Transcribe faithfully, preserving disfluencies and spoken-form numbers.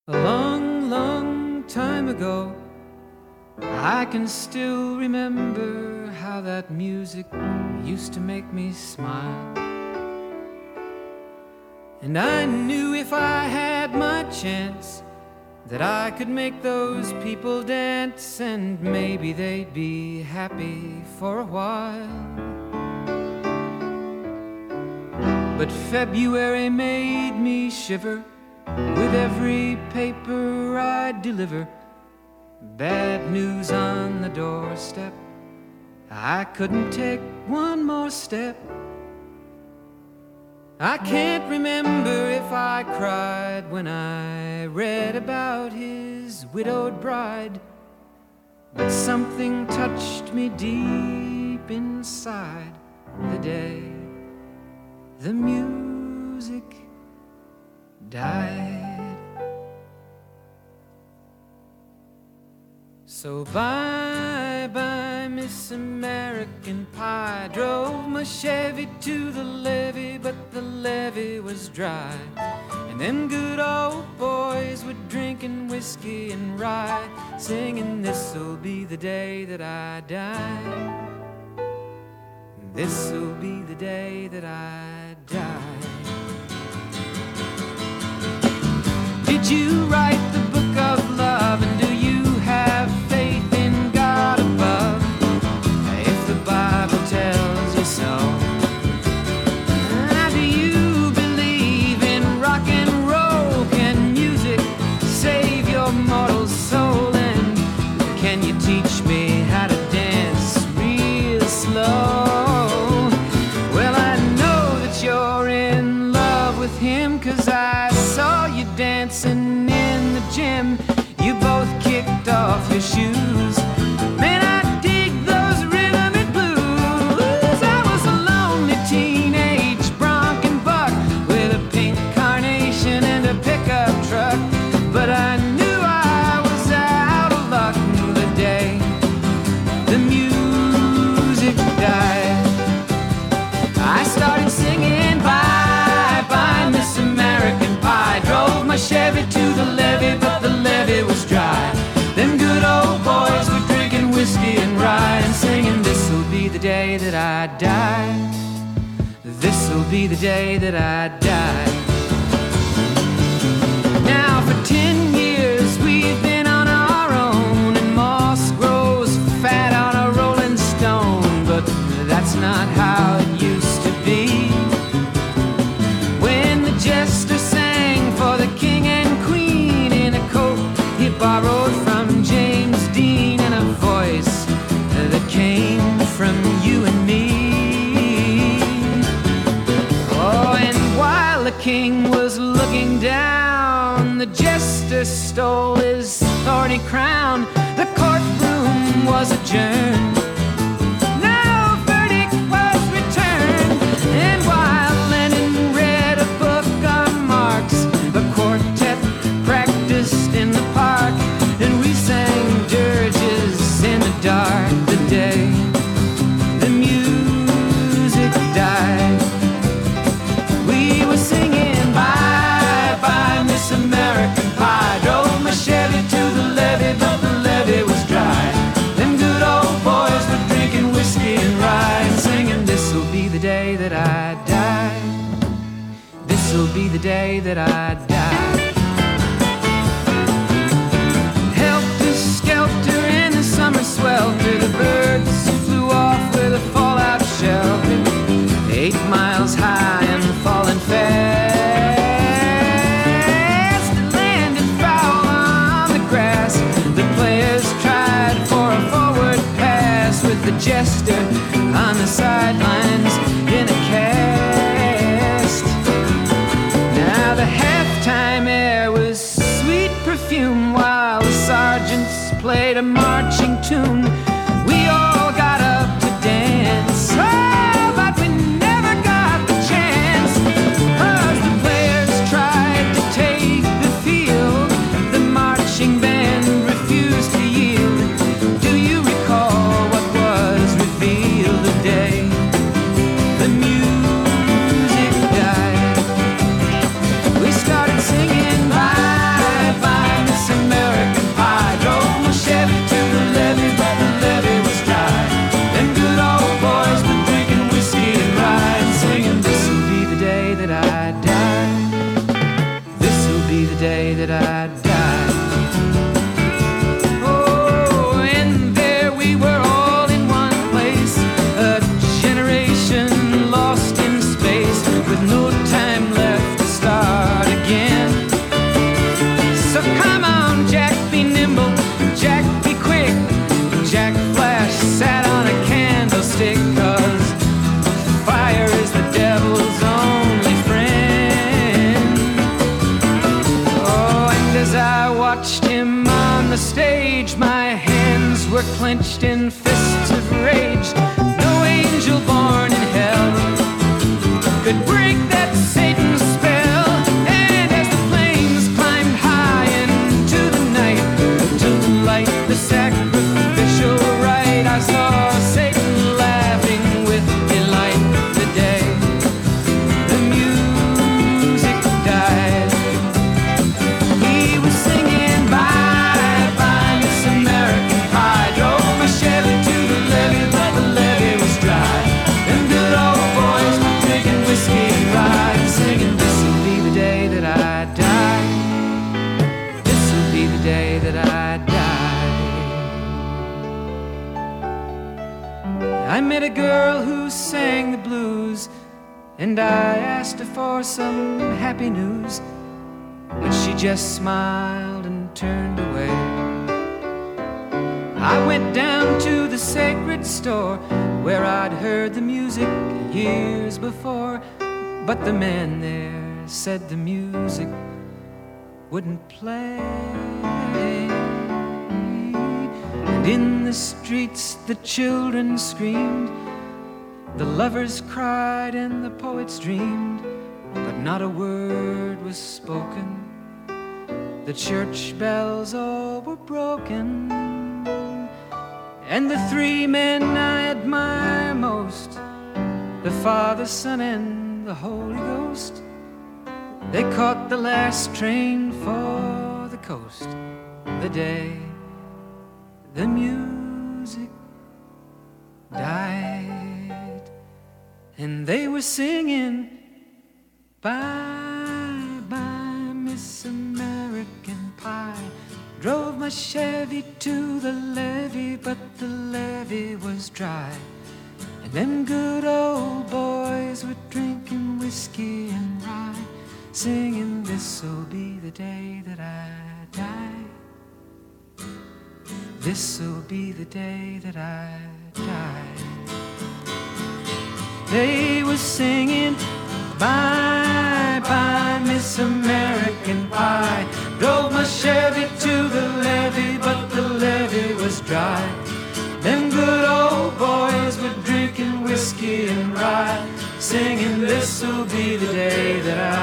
A long, long time ago, I can still remember how that music used to make me smile. And I knew if I had my chance that I could make those people dance, and maybe they'd be happy for a while. But February made me shiver with every paper I'd deliver. Bad news on the doorstep, I couldn't take one more step. I can't remember if I cried when I read about his widowed bride, but something touched me deep inside the day the music died. So bye-bye, Miss American Pie. Drove my Chevy to the levee, but the levee was dry. And them good old boys were drinking whiskey and rye, singing, "This'll be the day that I die. This'll be the day that I die." Did you write the book of love, and do you have faith in God above? If the Bible tells you so. Do you believe in rock and roll? Can music save your mortal soul? And can you teach me how to dance real slow? Well, I know that you're in love with him, 'cause I saw you dancing in the gym. You both kicked off your shoes. Man, I dig those rhythm and blues. I was a lonely teenage bronc and buck with a pink carnation and a pickup truck, but I knew I was out of luck the day the music died. I started singing bye-bye, Miss American Pie. Drove my Chevy to the levee, but the levee was dry. Them good old boys were drinking whiskey and rye, and singing, "This'll be the day that I die. This'll be the day that I die." Now for ten years we've been on our own, and moss grows fat on a rolling stone, but that's not how it used to be. When the jester sang for the king and queen in a coat he borrowed from James Dean, and a voice that came from you and me. Oh, and while the king was looking down, the jester stole his thorny crown. The courtroom was adjourned. No verdict was returned. And while Lenin read a book on Marx, the quartet practiced in the park, and we sang dirges in the dark the day the music died. We were singing bye-bye, Miss American Pie. Drove my Chevy to the levee, but the levee was dry. Them good old boys were drinking whiskey and rye, and singing, "This'll be the day that I die. This'll be the day that I die." Helter-skelter in the summer swelter, the birds flew off with a fallout shelter. Eight miles high and falling fast, it landed foul on the grass. The players tried for a forward pass, with the jester on the sidelines in a cast. Now the halftime air was sweet perfume, while the sergeants played a marching tune. We all got up to dance, oh, but we never got the chance, 'cause the players tried to take the field. The marching band refused to yield. Do you recall what was revealed the day the music died? We started singing bye-bye, day that I die. Oh, and there we were all in one place, a generation lost in space, with no time left to start again. So come on, Jack, be nimble, Jack, be quick. Jack Flash sat on a candlestick, 'cause fire is the devil's only friend. Oh, and as I watched him on the stage, my hands were clenched in fists of rage. No angel born in hell could break that Satan's spell. And as the flames climbed high into the night to light the sacrificial rite, I saw Satan laughing with delight. The day the music died, he was singing bye bye Miss American Pie. Drove my Chevy to the levee, but the levee was dry. Them good old boys were drinking whiskey and rye, singing, this'll be the day that I die. This'll be the day that I die. I met a girl who sang the blues, and I asked her for some happy news, but she just smiled and turned away. I went down to the sacred store where I'd heard the music years before, but the man there said the music wouldn't play. And in the streets the children screamed, the lovers cried and the poets dreamed, but not a word was spoken. The church bells all were broken, and the three men I admire most, the Father, Son, and the Holy Ghost, they caught the last train for the coast. The day the music died, and they were singing bye bye Miss American Pie. Drove my Chevy to the levee, but the levee was dry. And them good old boys were drinking whiskey and rye, singing, this'll be the day that I die. This'll be the day that I die. They were singing bye bye Miss American Pie. Drove my Chevy to the levee, but the levee was dry. Them good old boys were drinking whiskey and rye, singing, this'll be the day that I